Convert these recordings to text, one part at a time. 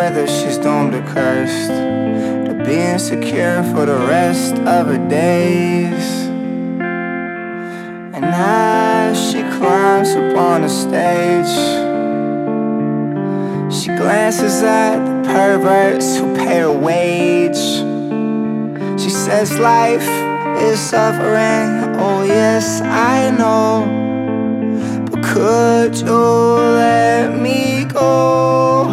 whether she's doomed or cursed to be insecure for the rest of her days. And as she climbs up on the stage, she glances at the perverts who pay her wage. She says life is suffering, oh yes I know, but could you let me go?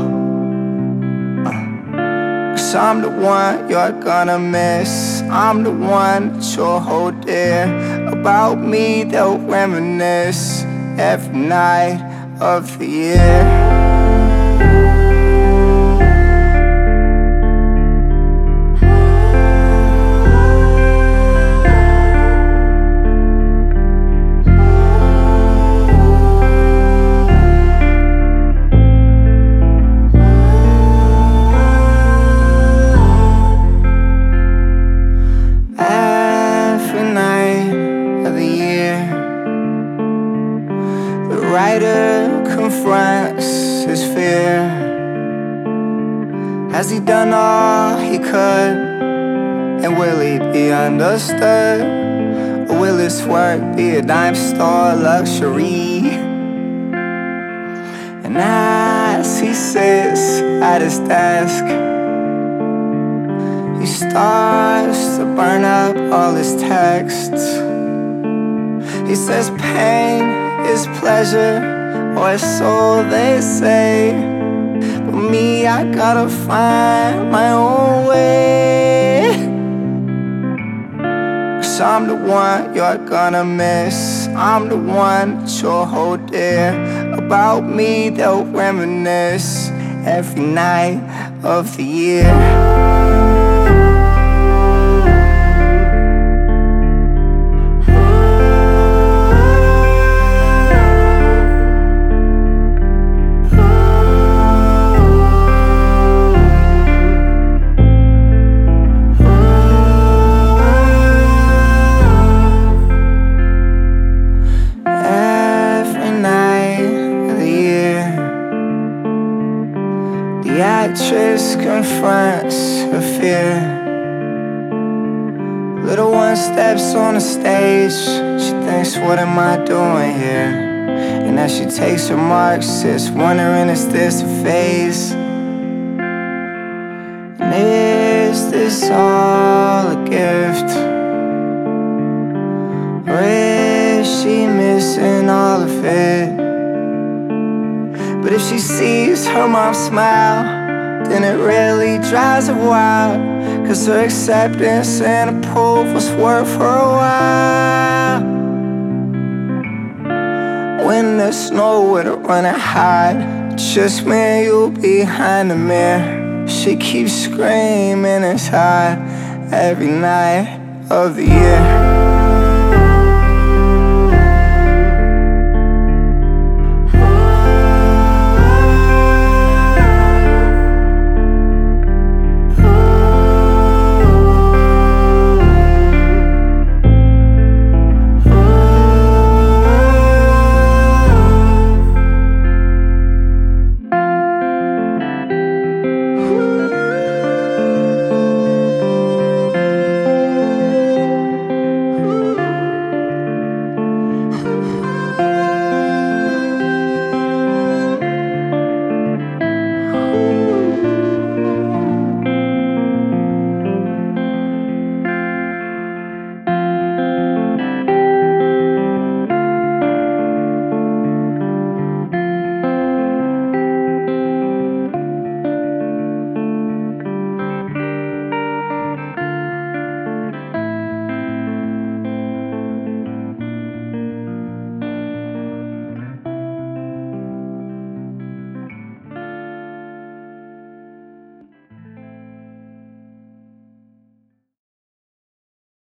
'Cause I'm the one you're gonna miss, I'm the one that you'll hold dear. About me they'll reminisce every night of the year. The writer confronts his fear. Has he done all he could? And will he be understood? Or will his work be a dime store luxury? And as he sits at his desk, he starts to burn up all his texts. He says pain is pleasure, or so they say. But me, I gotta find my own way. 'Cause I'm the one you're gonna miss, I'm the one that you'll hold dear. About me they'll reminisce every night of the year. The actress confronts her fear. Little one steps on the stage. She thinks, what am I doing here? And as she takes her mark, sits wondering, is this a phase? And is this all a gift? Or is she missing all of it? But if she sees her mom smile, then it really drives her wild. 'Cause her acceptance and approval's worth her a while. When there's nowhere to run and hide, just me and you behind the mirror. She keeps screaming inside every night of the year.